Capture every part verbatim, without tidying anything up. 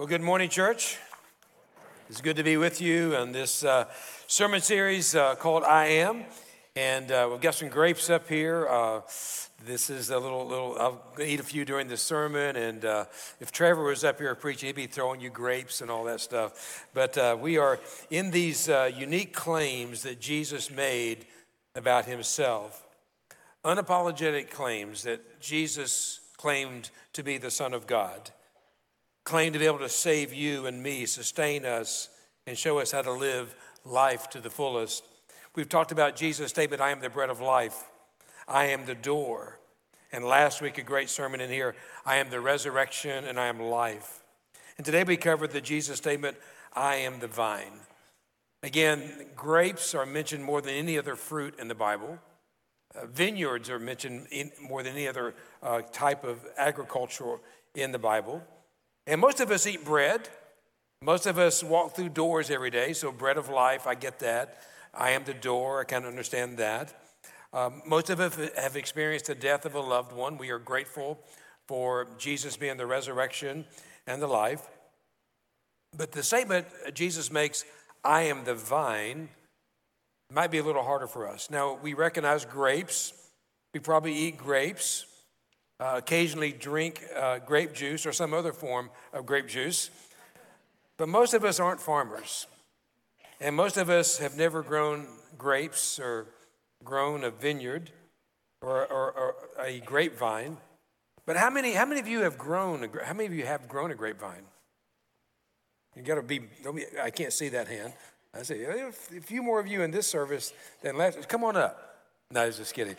Well, good morning, church. It's good to be with you on this uh, sermon series uh, called I Am. And uh, we've got some grapes up here. Uh, this is a little, little, I'll eat a few during the sermon. And uh, if Trevor was up here preaching, he'd be throwing you grapes and all that stuff. But uh, we are in these uh, unique claims that Jesus made about himself. Unapologetic claims that Jesus claimed to be the Son of God. Claimed to be able to save you and me, sustain us, and show us how to live life to the fullest. We've talked about Jesus' statement, I am the bread of life. I am the door. And last week, a great sermon in here, I am the resurrection and I am life. And today we covered the Jesus statement, I am the vine. Again, grapes are mentioned more than any other fruit in the Bible. Uh, vineyards are mentioned in more than any other uh, type of agriculture in the Bible. And most of us eat bread. Most of us walk through doors every day, so bread of life, I get that. I am the door, I kind of understand that. Um, most of us have experienced the death of a loved one. We are grateful for Jesus being the resurrection and the life. But the statement Jesus makes, I am the vine, might be a little harder for us. Now, we recognize grapes. We probably eat grapes. Uh, occasionally drink uh, grape juice or some other form of grape juice. But most of us aren't farmers. And most of us have never grown grapes or grown a vineyard or, or, or a grapevine. But how many, how many of you have grown, a, how many of you have grown a grapevine? You gotta be, don't be, I can't see that hand. I say, a few more of you in this service than last. Come on up. No, I was just kidding.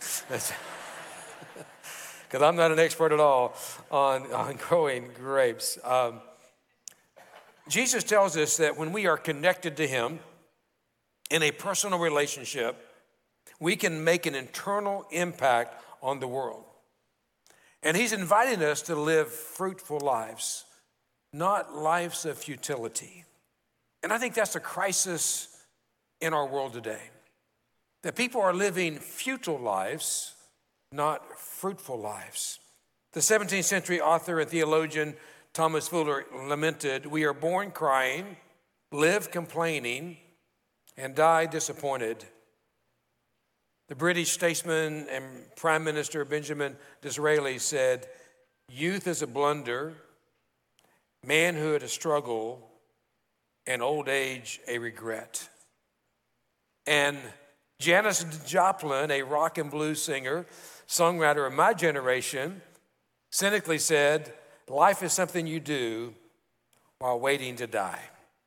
Because I'm not an expert at all on, on growing grapes. Um, Jesus tells us that when we are connected to him in a personal relationship, we can make an internal impact on the world. And he's inviting us to live fruitful lives, not lives of futility. And I think that's a crisis in our world today, that people are living futile lives, not fruitful lives. The seventeenth century author and theologian Thomas Fuller lamented, we are born crying, live complaining, and die disappointed. The British statesman and Prime Minister Benjamin Disraeli said, youth is a blunder, manhood a struggle, and old age a regret. And Janis Joplin, a rock and blues singer, songwriter of my generation, cynically said, life is something you do while waiting to die.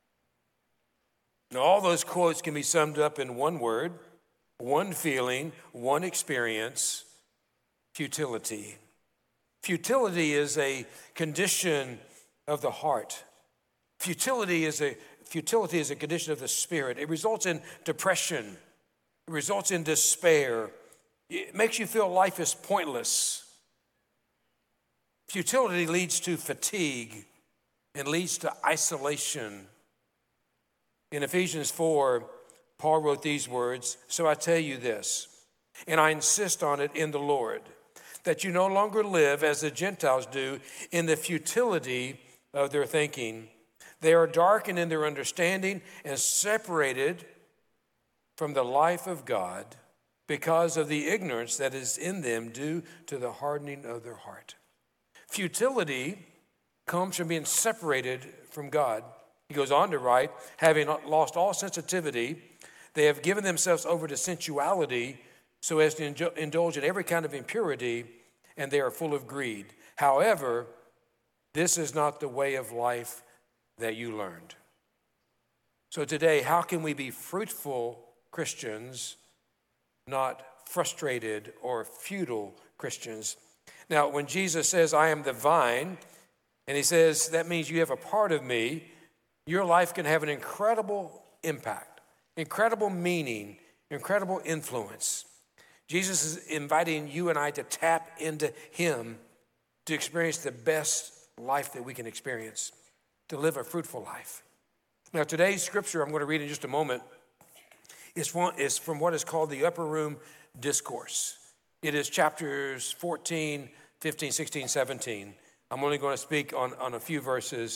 Now, all those quotes can be summed up in one word, one feeling, one experience, futility. Futility is a condition of the heart. Futility is a, futility is a condition of the spirit. It results in depression. It results in despair. It makes you feel life is pointless. Futility leads to fatigue and leads to isolation. In Ephesians four, Paul wrote these words, so I tell you this, and I insist on it in the Lord, that you no longer live as the Gentiles do in the futility of their thinking. They are darkened in their understanding and separated from the life of God because of the ignorance that is in them due to the hardening of their heart. Futility comes from being separated from God. He goes on to write, having lost all sensitivity, they have given themselves over to sensuality so as to indulge in every kind of impurity, and they are full of greed. However, this is not the way of life that you learned. So today, how can we be fruitful Christians, not frustrated or futile Christians? Now, when Jesus says, I am the vine, and he says, that means you have a part of me, your life can have an incredible impact, incredible meaning, incredible influence. Jesus is inviting you and I to tap into him to experience the best life that we can experience, to live a fruitful life. Now, today's scripture I'm going to read in just a moment is from, is from what is called the Upper Room Discourse. It is chapters fourteen, fifteen, sixteen, seventeen. I'm only going to speak on, on a few verses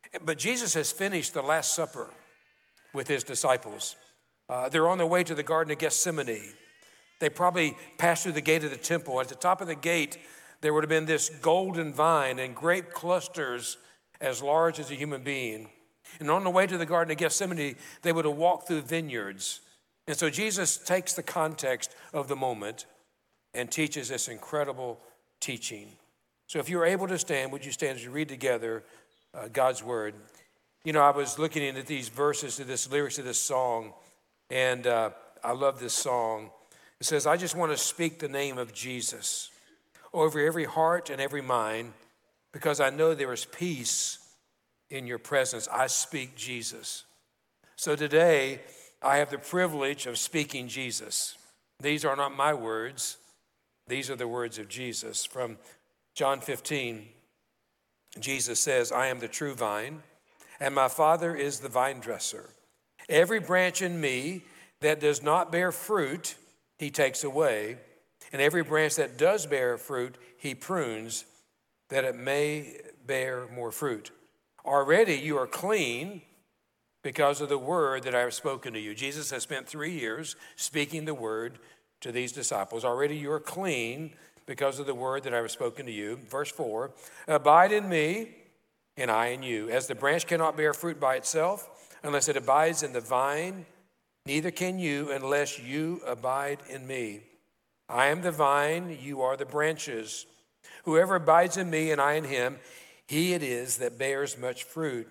But Jesus has finished the Last Supper with his disciples. Uh, they're on their way to the Garden of Gethsemane. They probably passed through the gate of the temple. At the top of the gate, there would have been this golden vine and grape clusters as large as a human being. And on the way to the Garden of Gethsemane, they would have walked through vineyards. And so Jesus takes the context of the moment and teaches this incredible teaching. So if you're able to stand, would you stand as we read together uh, God's word? You know, I was looking at these verses, to this lyrics of this song, and uh, I love this song. It says, I just want to speak the name of Jesus over every heart and every mind, because I know there is peace in your presence. I speak Jesus. So today, I have the privilege of speaking Jesus. These are not my words. These are the words of Jesus. From John fifteen, Jesus says, I am the true vine, and my Father is the vine dresser. Every branch in me that does not bear fruit, he takes away, and every branch that does bear fruit, he prunes, that it may bear more fruit. Already you are clean because of the word that I have spoken to you. Jesus has spent three years speaking the word to these disciples. Already you are clean because of the word that I have spoken to you. Verse four, abide in me and I in you. As the branch cannot bear fruit by itself unless it abides in the vine, neither can you unless you abide in me. I am the vine, you are the branches. Whoever abides in me and I in him, he it is that bears much fruit.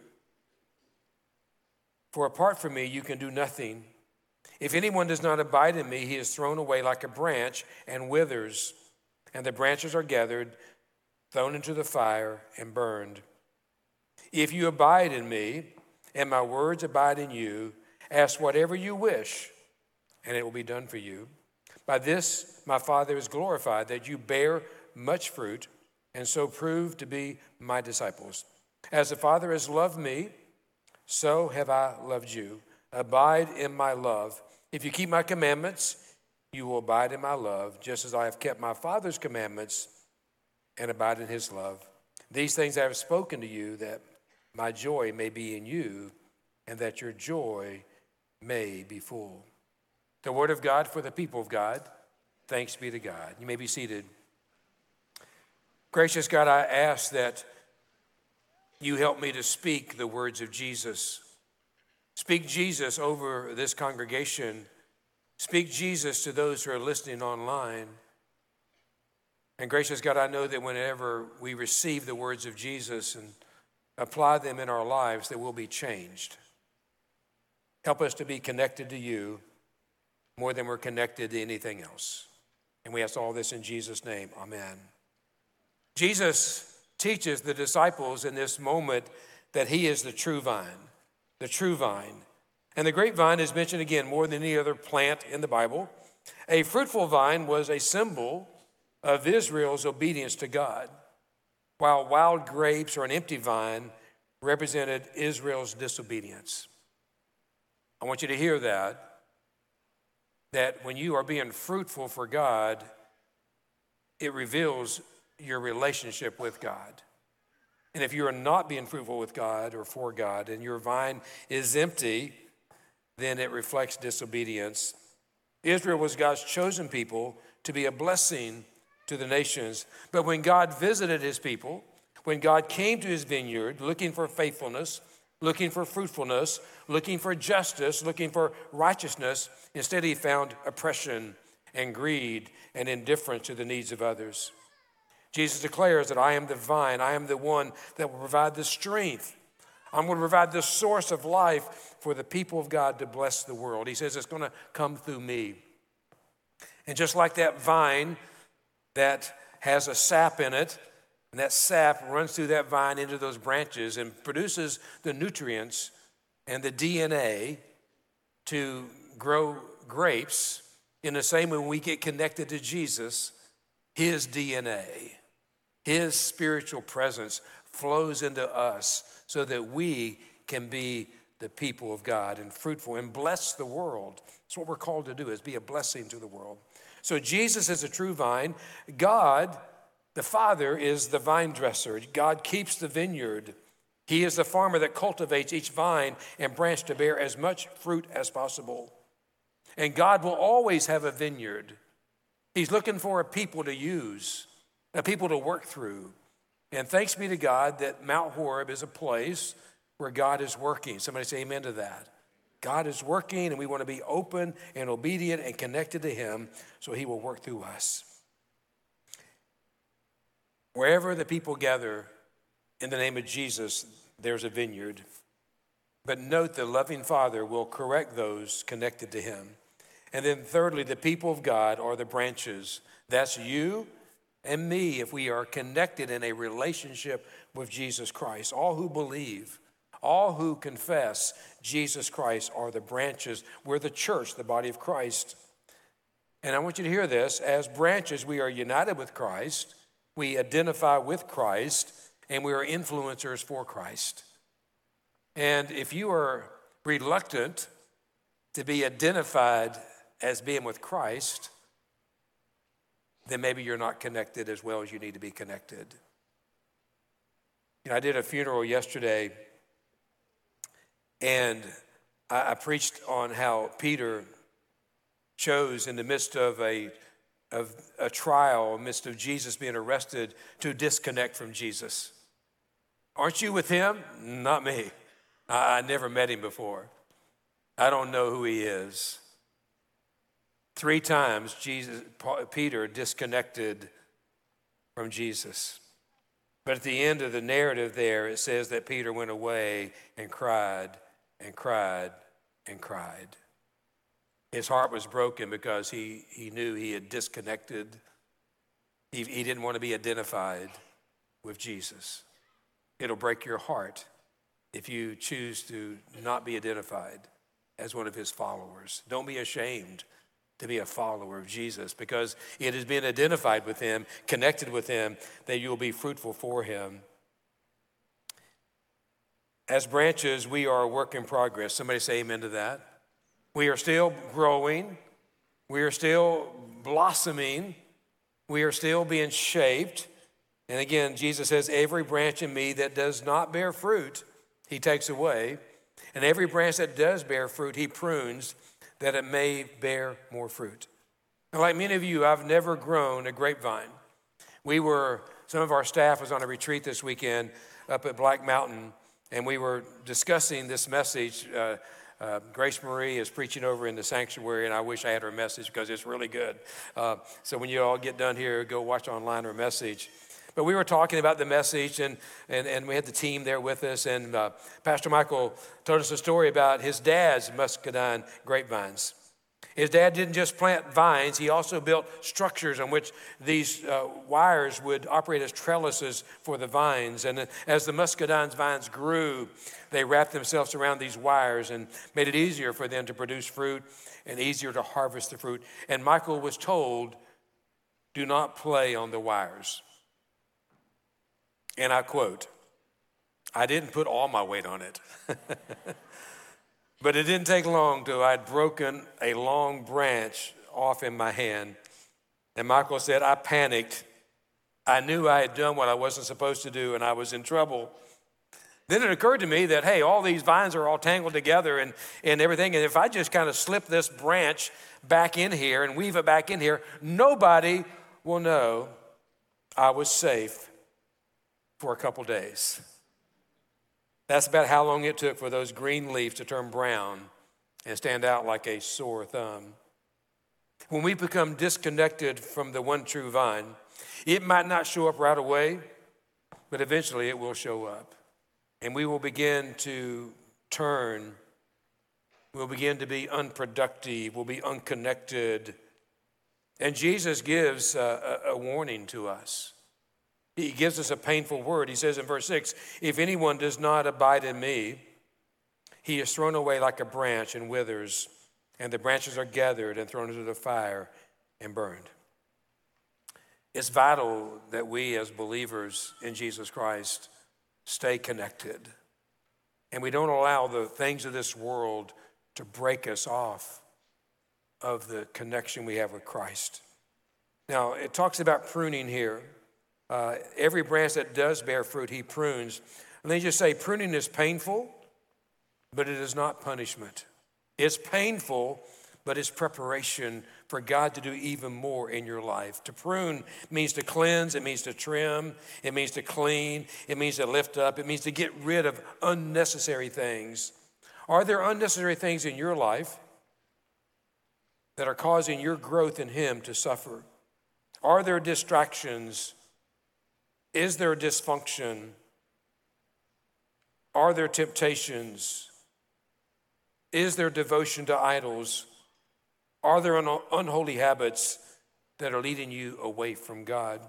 For apart from me, you can do nothing. If anyone does not abide in me, he is thrown away like a branch and withers, and the branches are gathered, thrown into the fire, and burned. If you abide in me, and my words abide in you, ask whatever you wish, and it will be done for you. By this my Father is glorified, that you bear much fruit, and so prove to be my disciples. As the Father has loved me, so have I loved you. Abide in my love. If you keep my commandments, you will abide in my love, just as I have kept my Father's commandments and abide in his love. These things I have spoken to you, that my joy may be in you, and that your joy may be full. The word of God for the people of God. Thanks be to God. You may be seated. Gracious God, I ask that you help me to speak the words of Jesus. Speak Jesus over this congregation. Speak Jesus to those who are listening online. And gracious God, I know that whenever we receive the words of Jesus and apply them in our lives, that we'll be changed. Help us to be connected to you more than we're connected to anything else. And we ask all this in Jesus' name. Amen. Jesus teaches the disciples in this moment that he is the true vine, the true vine. And the grapevine is mentioned again more than any other plant in the Bible. A fruitful vine was a symbol of Israel's obedience to God, while wild grapes or an empty vine represented Israel's disobedience. I want you to hear that, that when you are being fruitful for God, it reveals your relationship with God. And if you are not being fruitful with God or for God, and your vine is empty, then it reflects disobedience. Israel was God's chosen people to be a blessing to the nations. But when God visited his people, when God came to his vineyard looking for faithfulness, looking for fruitfulness, looking for justice, looking for righteousness, instead he found oppression and greed and indifference to the needs of others. Jesus declares that I am the vine. I am the one that will provide the strength. I'm going to provide the source of life for the people of God to bless the world. He says it's going to come through me. And just like that vine that has a sap in it, and that sap runs through that vine into those branches and produces the nutrients and the D N A to grow grapes, in the same way when we get connected to Jesus, his D N A, his spiritual presence flows into us so that we can be the people of God and fruitful and bless the world. That's what we're called to do, is be a blessing to the world. So Jesus is a true vine. God, the Father, is the vine dresser. God keeps the vineyard. He is the farmer that cultivates each vine and branch to bear as much fruit as possible. And God will always have a vineyard. He's looking for a people to use, a people to work through. And thanks be to God that Mount Horeb is a place where God is working. Somebody say amen to that. God is working, and we want to be open and obedient and connected to him so he will work through us. Wherever the people gather in the name of Jesus, there's a vineyard. But note, the loving Father will correct those connected to him. And then thirdly, the people of God are the branches. That's you and me if we are connected in a relationship with Jesus Christ. All who believe, all who confess Jesus Christ are the branches. We're the church, the body of Christ. And I want you to hear this. As branches, we are united with Christ. We identify with Christ, and we are influencers for Christ. And if you are reluctant to be identified as being with Christ, then maybe you're not connected as well as you need to be connected. You know, I did a funeral yesterday, and I, I preached on how Peter chose in the midst of a of a trial, in the midst of Jesus being arrested, to disconnect from Jesus. Aren't you with him? Not me. I, I never met him before. I don't know who he is. Three times Jesus, Peter disconnected from Jesus. But at the end of the narrative there, it says that Peter went away and cried and cried and cried. His heart was broken because he, he knew he had disconnected. He, he didn't want to be identified with Jesus. It'll break your heart if you choose to not be identified as one of his followers. Don't be ashamed to be a follower of Jesus, because it has been identified with him, connected with him, that you will be fruitful for him. As branches, we are a work in progress. Somebody say amen to that. We are still growing. We are still blossoming. We are still being shaped. And again, Jesus says, every branch in me that does not bear fruit, he takes away. And every branch that does bear fruit, he prunes, that it may bear more fruit. And like many of you, I've never grown a grapevine. We were, some of our staff was on a retreat this weekend up at Black Mountain, and we were discussing this message. Uh, uh, Grace Marie is preaching over in the sanctuary, and I wish I had her message because it's really good. Uh, so when you all get done here, go watch online her message. But we were talking about the message, and, and, and we had the team there with us, and uh, Pastor Michael told us a story about his dad's muscadine grapevines. His dad didn't just plant vines, he also built structures on which these uh, wires would operate as trellises for the vines. And as the muscadine vines grew, they wrapped themselves around these wires and made it easier for them to produce fruit and easier to harvest the fruit. And Michael was told, do not play on the wires. And I quote, I didn't put all my weight on it. But it didn't take long till I'd broken a long branch off in my hand. And Michael said, I panicked. I knew I had done what I wasn't supposed to do, and I was in trouble. Then it occurred to me that, hey, all these vines are all tangled together and, and everything. And if I just kind of slip this branch back in here and weave it back in here, nobody will know I was safe for a couple days. That's about how long it took for those green leaves to turn brown and stand out like a sore thumb. When we become disconnected from the one true vine, it might not show up right away, but eventually it will show up. And we will begin to turn. We'll begin to be unproductive. We'll be unconnected. And Jesus gives a, a, a warning to us. He gives us a painful word. He says in verse six, if anyone does not abide in me, he is thrown away like a branch and withers, and the branches are gathered and thrown into the fire and burned. It's vital that we as believers in Jesus Christ stay connected, and we don't allow the things of this world to break us off of the connection we have with Christ. Now, it talks about pruning here. Uh, every branch that does bear fruit, he prunes. Let me just say, pruning is painful, but it is not punishment. It's painful, but it's preparation for God to do even more in your life. To prune means to cleanse, it means to trim, it means to clean, it means to lift up, it means to get rid of unnecessary things. Are there unnecessary things in your life that are causing your growth in Him to suffer? Are there distractions? Is there dysfunction? Are there temptations? Is there devotion to idols? Are there un- unholy habits that are leading you away from God?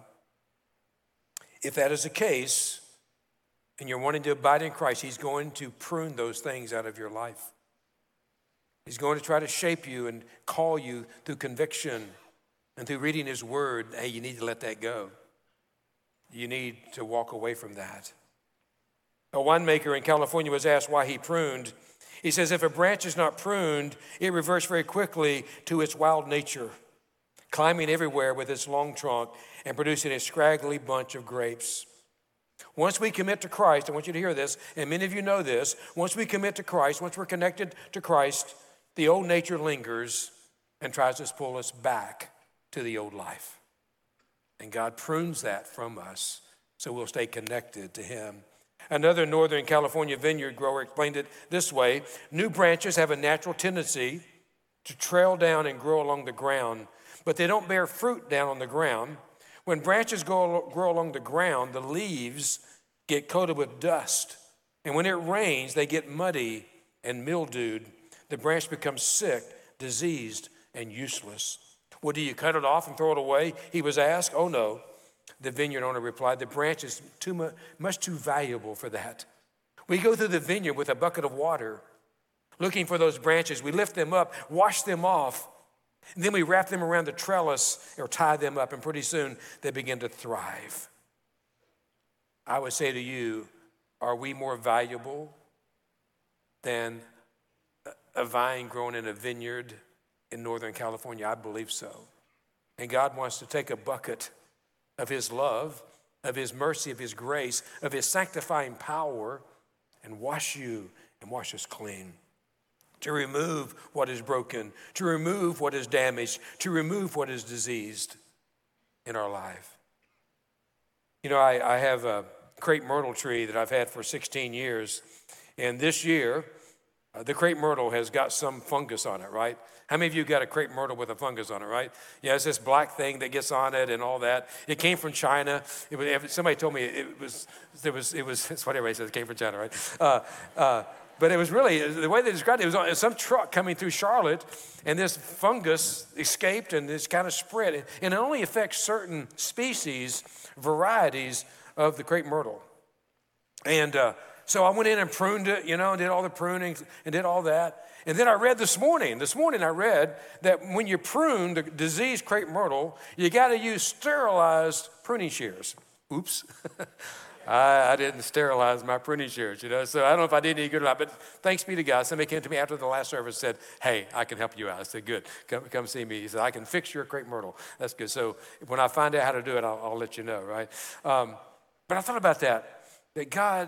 If that is the case, and you're wanting to abide in Christ, He's going to prune those things out of your life. He's going to try to shape you and call you through conviction and through reading His Word. Hey, you need to let that go. You need to walk away from that. A winemaker in California was asked why he pruned. He says, if a branch is not pruned, it reverts very quickly to its wild nature, climbing everywhere with its long trunk and producing a scraggly bunch of grapes. Once we commit to Christ, I want you to hear this, and many of you know this, once we commit to Christ, once we're connected to Christ, the old nature lingers and tries to pull us back to the old life. And God prunes that from us so we'll stay connected to Him. Another Northern California vineyard grower explained it this way: new branches have a natural tendency to trail down and grow along the ground, but they don't bear fruit down on the ground. When branches grow, grow along the ground, the leaves get coated with dust. And when it rains, they get muddy and mildewed. The branch becomes sick, diseased, and useless. Well, do you cut it off and throw it away? He was asked. Oh, no. The vineyard owner replied, the branch is too much, much too valuable for that. We go through the vineyard with a bucket of water, looking for those branches. We lift them up, wash them off, and then we wrap them around the trellis or tie them up, and pretty soon they begin to thrive. I would say to you, are we more valuable than a vine grown in a vineyard in Northern California? I believe so. And God wants to take a bucket of His love, of His mercy, of His grace, of His sanctifying power, and wash you and wash us clean. To remove what is broken, to remove what is damaged, to remove what is diseased in our life. You know, I, I have a crepe myrtle tree that I've had for sixteen years, and this year, uh, the crepe myrtle has got some fungus on it, right? How many of you got a crepe myrtle with a fungus on it, right? Yeah, it's this black thing that gets on it and all that. It came from China. It was, somebody told me it was, there was, it was, it's what everybody says, it came from China, right? Uh, uh, But it was really, the way they described it, it was on some truck coming through Charlotte, and this fungus escaped and this kind of spread. And it only affects certain species, varieties of the crepe myrtle. And uh, so I went in and pruned it, you know, and did all the pruning and did all that. And then I read this morning, this morning I read that when you prune the diseased crepe myrtle, you got to use sterilized pruning shears. Oops. I, I didn't sterilize my pruning shears, you know, so I don't know if I did any good or not, but thanks be to God. Somebody came to me after the last service and said, hey, I can help you out. I said, good, come, come see me. He said, I can fix your crepe myrtle. That's good. So when I find out how to do it, I'll, I'll let you know, right? Um, but I thought about that, that God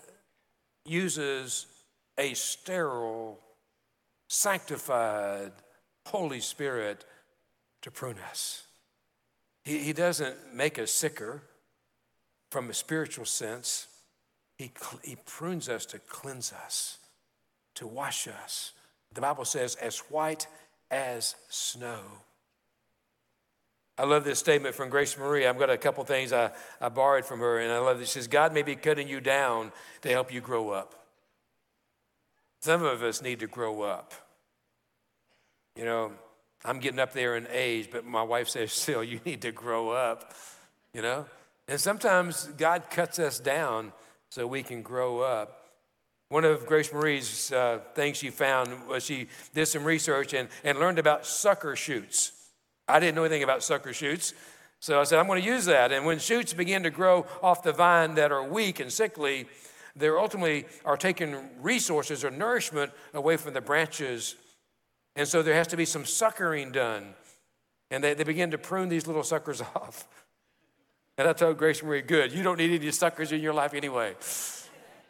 uses a sterile, sanctified Holy Spirit to prune us. He, he doesn't make us sicker. From a spiritual sense, he, he prunes us to cleanse us, to wash us. The Bible says, as white as snow. I love this statement from Grace Marie. I've got a couple things I, I borrowed from her, and I love this. She says, God may be cutting you down to help you grow up. Some of us need to grow up. You know, I'm getting up there in age, but my wife says, still, you need to grow up, you know? And sometimes God cuts us down so we can grow up. One of Grace Marie's uh, things she found was she did some research and, and learned about sucker shoots. I didn't know anything about sucker shoots, so I said, I'm going to use that. And when shoots begin to grow off the vine that are weak and sickly, they ultimately are taking resources or nourishment away from the branches. And so there has to be some suckering done. And they, they begin to prune these little suckers off. And I told Grace Marie, good, you don't need any suckers in your life anyway.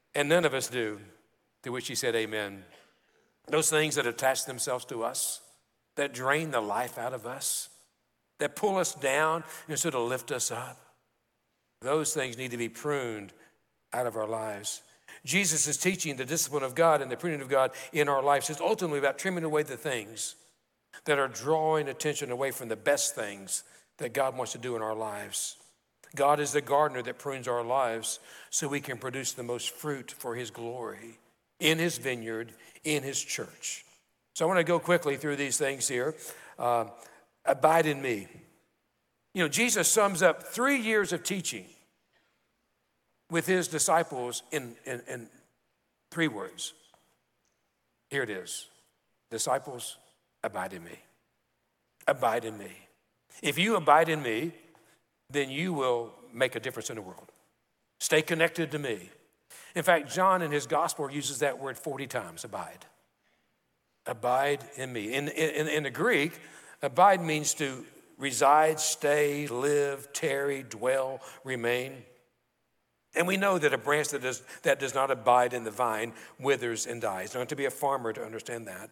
And none of us do. To which he said, amen. Those things that attach themselves to us, that drain the life out of us, that pull us down instead of lift us up, those things need to be pruned out of our lives. Jesus is teaching the discipline of God and the pruning of God in our lives. It's ultimately about trimming away the things that are drawing attention away from the best things that God wants to do in our lives. God is the gardener that prunes our lives so we can produce the most fruit for his glory in his vineyard, in his church. So I want to go quickly through these things here. Uh, abide in me. You know, Jesus sums up three years of teaching with his disciples in, in, in three words. Here it is. Disciples, abide in me. Abide in me. If you abide in me, then you will make a difference in the world. Stay connected to me. In fact, John in his gospel uses that word forty times, abide. Abide in me. In, in, in the Greek, abide means to reside, stay, live, tarry, dwell, remain. And we know that a branch that does, that does not abide in the vine withers and dies. You don't have to be a farmer to understand that.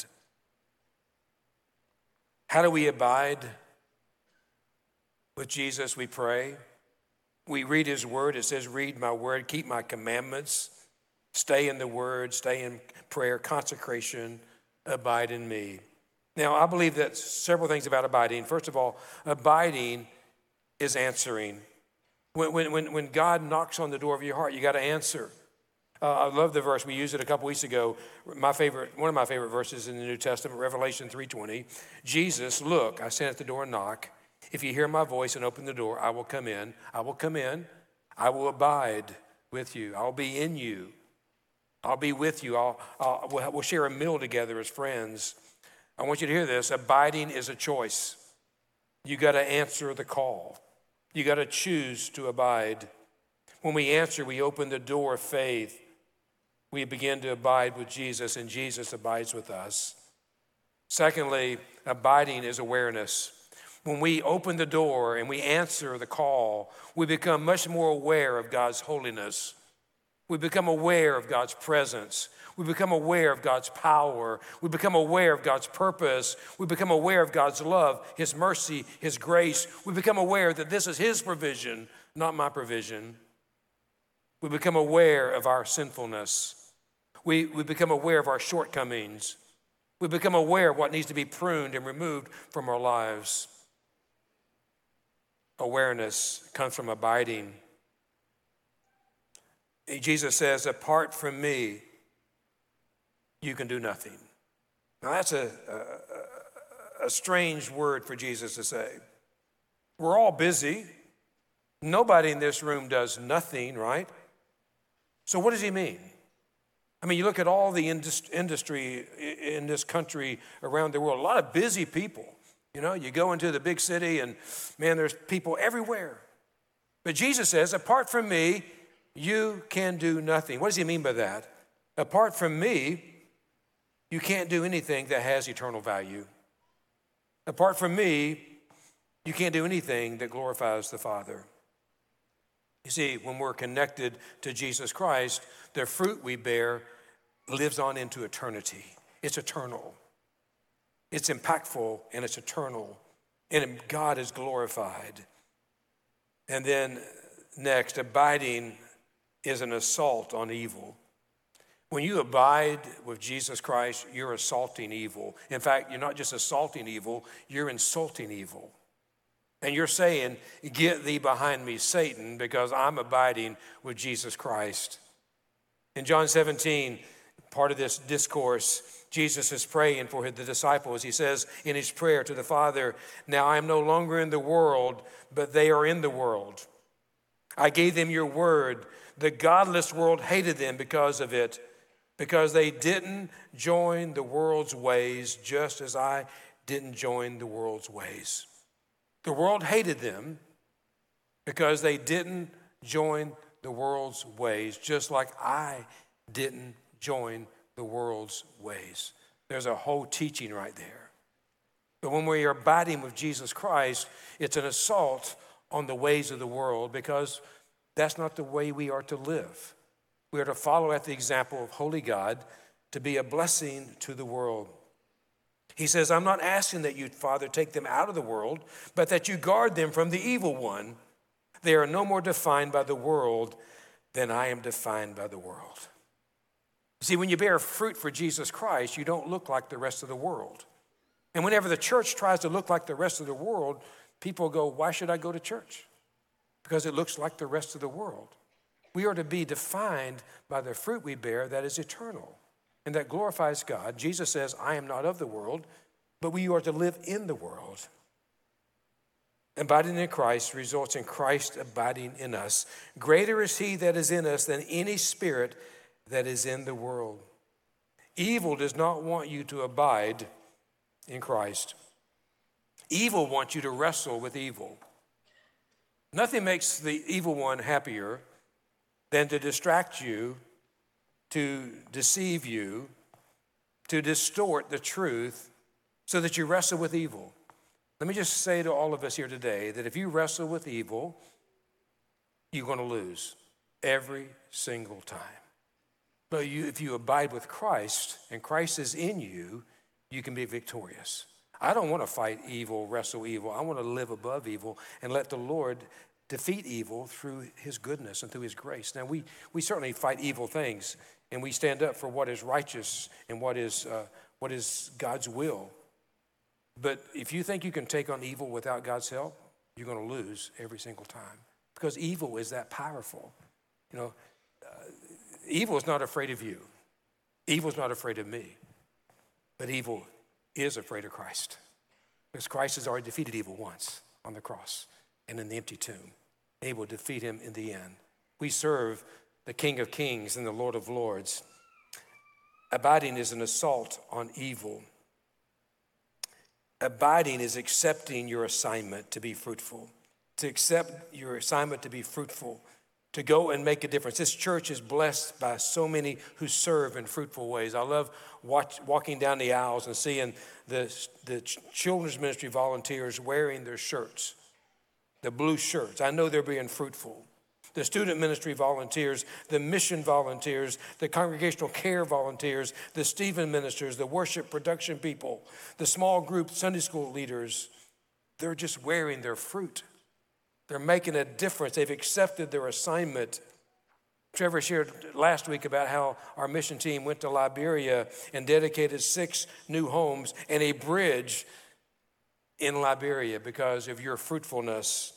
How do we abide with Jesus? We pray. We read his word. It says, read my word, keep my commandments, stay in the word, stay in prayer, consecration, abide in me. Now, I believe that several things about abiding. First of all, abiding is answering. When, when, when God knocks on the door of your heart, you got to answer. Uh, I love the verse. We used it a couple weeks ago. My favorite, one of my favorite verses in the New Testament, Revelation three twenty. Jesus, look, I stand at the door and knock. If you hear my voice and open the door, I will come in. I will come in. I will abide with you. I'll be in you. I'll be with you. I'll, I'll, we'll, we'll share a meal together as friends. I want you to hear this. Abiding is a choice. You got to answer the call. You got to choose to abide. When we answer, we open the door of faith. We begin to abide with Jesus, and Jesus abides with us. Secondly, abiding is awareness. When we open the door and we answer the call, we become much more aware of God's holiness. We become aware of God's presence. We become aware of God's power. We become aware of God's purpose. We become aware of God's love, his mercy, his grace. We become aware that this is his provision, not my provision. We become aware of our sinfulness. We, we become aware of our shortcomings. We become aware of what needs to be pruned and removed from our lives. Awareness comes from abiding. Jesus says, apart from me, you can do nothing. Now that's a, a, a strange word for Jesus to say. We're all busy. Nobody in this room does nothing, right? So what does he mean? I mean, you look at all the industry in this country, around the world, a lot of busy people. You know, you go into the big city and, man, there's people everywhere. But Jesus says, apart from me, you can do nothing. What does he mean by that? Apart from me, you can't do anything that has eternal value. Apart from me, you can't do anything that glorifies the Father. You see, when we're connected to Jesus Christ, the fruit we bear lives on into eternity. It's eternal. It's impactful and it's eternal. And God is glorified. And then next, abiding is an assault on evil. When you abide with Jesus Christ, you're assaulting evil. In fact, you're not just assaulting evil, you're insulting evil. And you're saying, get thee behind me, Satan, because I'm abiding with Jesus Christ. In John seventeen, part of this discourse, Jesus is praying for the disciples. He says in his prayer to the Father, now I am no longer in the world, but they are in the world. I gave them your word. The godless world hated them because of it, because they didn't join the world's ways, just as I didn't join the world's ways. The world hated them because they didn't join the world's ways, just like I didn't join the world's ways. There's a whole teaching right there. But when we are abiding with Jesus Christ, it's an assault on the ways of the world because that's not the way we are to live. We are to follow at the example of holy God to be a blessing to the world. He says, I'm not asking that you, Father, take them out of the world, but that you guard them from the evil one. They are no more defined by the world than I am defined by the world. See, when you bear fruit for Jesus Christ, you don't look like the rest of the world. And whenever the church tries to look like the rest of the world, people go, why should I go to church? Because it looks like the rest of the world. We are to be defined by the fruit we bear that is eternal and that glorifies God. Jesus says, I am not of the world, but we are to live in the world. Abiding in Christ results in Christ abiding in us. Greater is he that is in us than any spirit that is in the world. Evil does not want you to abide in Christ. Evil wants you to wrestle with evil. Nothing makes the evil one happier than to distract you, to deceive you, to distort the truth so that you wrestle with evil. Let me just say to all of us here today that if you wrestle with evil, you're going to lose every single time. But you, if you abide with Christ and Christ is in you, you can be victorious. I don't want to fight evil, wrestle evil. I want to live above evil and let the Lord defeat evil through his goodness and through his grace. Now, we, we certainly fight evil things, and we stand up for what is righteous and what is, uh, what is God's will. But if you think you can take on evil without God's help, you're going to lose every single time because evil is that powerful. You know, uh, evil is not afraid of you. Evil is not afraid of me. But evil is afraid of Christ because Christ has already defeated evil once on the cross and in the empty tomb. And he will defeat him in the end. We serve the King of Kings and the Lord of Lords. Abiding is an assault on evil. Abiding is accepting your assignment to be fruitful, to accept your assignment to be fruitful, to go and make a difference. This church is blessed by so many who serve in fruitful ways. I love watch, walking down the aisles and seeing the, the children's ministry volunteers wearing their shirts, the blue shirts. I know they're being fruitful. The student ministry volunteers, the mission volunteers, the congregational care volunteers, the Stephen ministers, the worship production people, the small group Sunday school leaders, they're just wearing their fruit. They're making a difference. They've accepted their assignment. Trevor shared last week about how our mission team went to Liberia and dedicated six new homes and a bridge in Liberia because of your fruitfulness.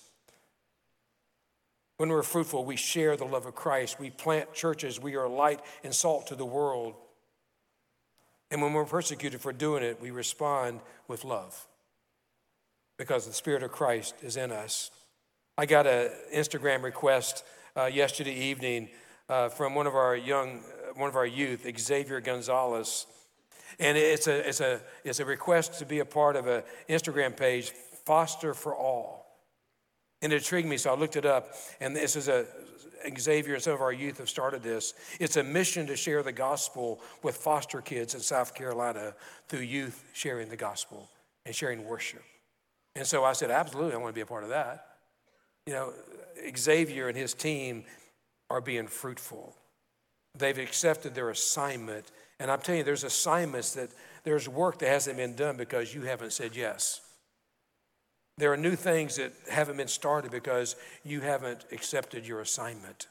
When we're fruitful, we share the love of Christ. We plant churches. We are light and salt to the world. And when we're persecuted for doing it, we respond with love because the Spirit of Christ is in us. I got an Instagram request uh, yesterday evening uh, from one of our young, one of our youth, Xavier Gonzalez, and it's a it's a it's a request to be a part of an Instagram page, Foster for All. And it intrigued me, so I looked it up, and this is a, Xavier and some of our youth have started this. It's a mission to share the gospel with foster kids in South Carolina through youth sharing the gospel and sharing worship. And so I said, absolutely, I want to be a part of that. You know, Xavier and his team are being fruitful. They've accepted their assignment, and I'm telling you, there's assignments that, there's work that hasn't been done because you haven't said yes. There are new things that haven't been started because you haven't accepted your assignment.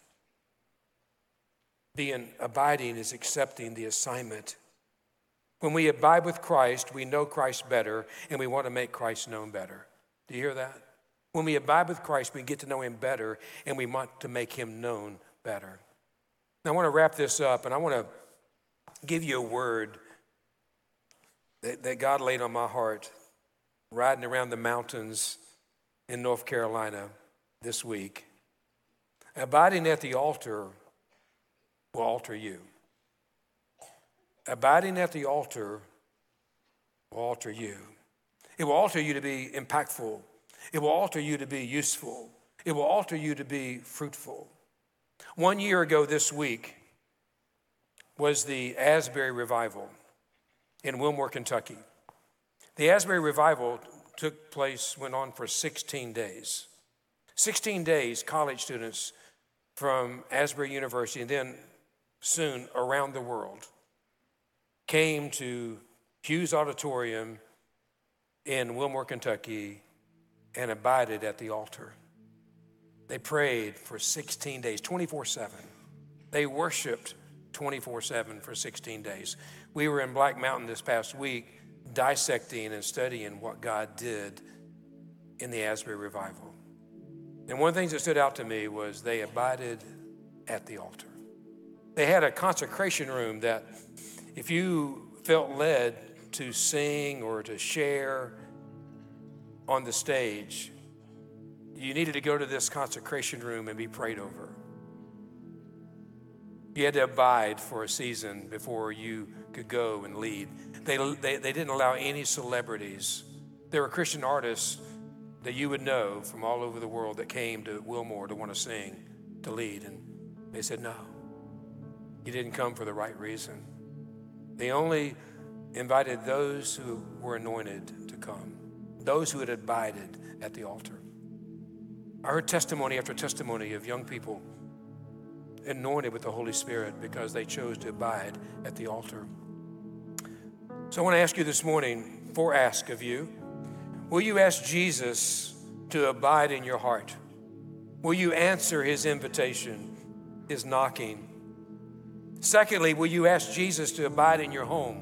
Being abiding is accepting the assignment. When we abide with Christ, we know Christ better, and we want to make Christ known better. Do you hear that? When we abide with Christ, we get to know him better, and we want to make him known better. Now, I want to wrap this up, and I want to give you a word that, that God laid on my heart riding around the mountains in North Carolina this week. Abiding at the altar will alter you. Abiding at the altar will alter you. It will alter you to be impactful. It will alter you to be useful. It will alter you to be fruitful. One year ago this week was the Asbury Revival in Wilmore, Kentucky. The Asbury Revival took place, went on for sixteen days. sixteen days, college students from Asbury University, and then soon around the world came to Hughes Auditorium in Wilmore, Kentucky, and abided at the altar. They prayed for sixteen days, twenty-four seven. They worshiped twenty-four seven for sixteen days. We were in Black Mountain this past week dissecting and studying what God did in the Asbury revival. And one of the things that stood out to me was they abided at the altar. They had a consecration room that if you felt led to sing or to share on the stage, you needed to go to this consecration room and be prayed over. You had to abide for a season before you could go and lead. They, they, they didn't allow any celebrities. There were Christian artists that you would know from all over the world that came to Wilmore to want to sing, to lead. And they said, no, you didn't come for the right reason. They only invited those who were anointed to come, those who had abided at the altar. I heard testimony after testimony of young people anointed with the Holy Spirit because they chose to abide at the altar. So I want to ask you this morning, four ask of you. Will you ask Jesus to abide in your heart? Will you answer his invitation, his knocking? Secondly, will you ask Jesus to abide in your home?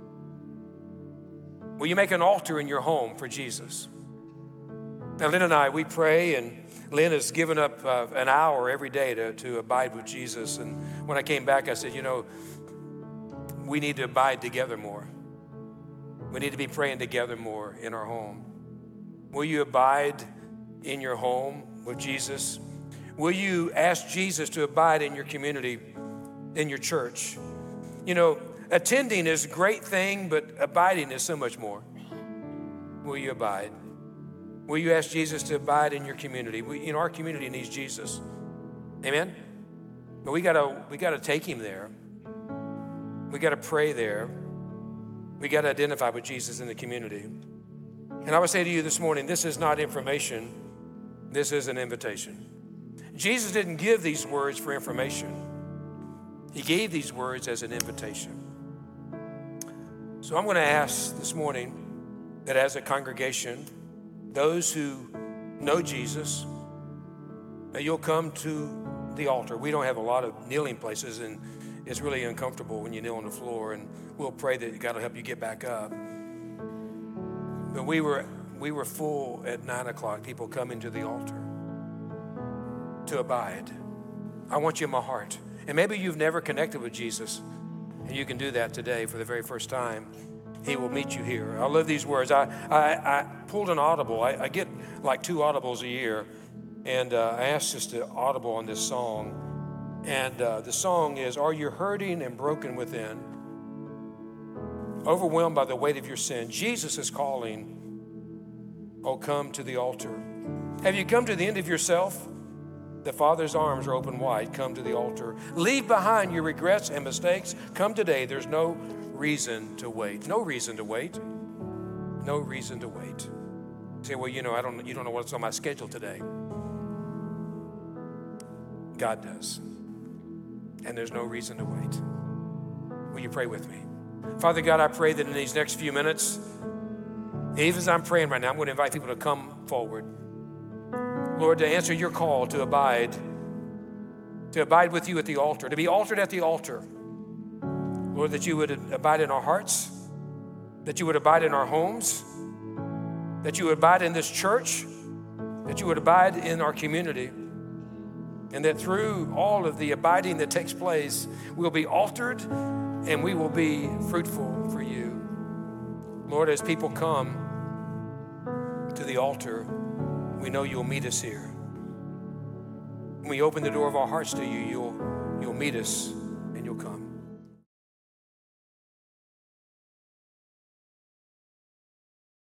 Will you make an altar in your home for Jesus? Now, Lynn and I, we pray, and Lynn has given up uh, an hour every day to, to abide with Jesus. And when I came back, I said, you know, we need to abide together more. We need to be praying together more in our home. Will you abide in your home with Jesus? Will you ask Jesus to abide in your community, in your church? You know, attending is a great thing, but abiding is so much more. Will you abide? Will you ask Jesus to abide in your community? We, you know, our community needs Jesus. Amen? But we gotta, we gotta take him there. We gotta pray there. We gotta identify with Jesus in the community. And I would say to you this morning, this is not information. This is an invitation. Jesus didn't give these words for information. He gave these words as an invitation. So I'm going to ask this morning that as a congregation, those who know Jesus, that you'll come to the altar. We don't have a lot of kneeling places, and it's really uncomfortable when you kneel on the floor, and we'll pray that God will help you get back up. But we were we were full at nine o'clock, people coming to the altar to abide. I want you in my heart. And maybe you've never connected with Jesus, and you can do that today for the very first time. He will meet you here. I love these words. I I, I pulled an audible. I, I get like two audibles a year, and uh, I asked just to audible on this song. And uh, the song is, are you hurting and broken within? Overwhelmed by the weight of your sin? Jesus is calling. Oh, come to the altar. Have you come to the end of yourself? The Father's arms are open wide. Come to the altar. Leave behind your regrets and mistakes. Come today. There's no reason to wait. No reason to wait. No reason to wait. You say, well, you know, I don't. You don't know what's on my schedule today. God does. And there's no reason to wait. Will you pray with me? Father God, I pray that in these next few minutes, even as I'm praying right now, I'm going to invite people to come forward. Lord, to answer your call to abide, to abide with you at the altar, to be altered at the altar. Lord, that you would abide in our hearts, that you would abide in our homes, that you would abide in this church, that you would abide in our community, and that through all of the abiding that takes place, we'll be altered and we will be fruitful for you. Lord, as people come to the altar, we know you'll meet us here. When we open the door of our hearts to you, you'll, you'll meet us and you'll come.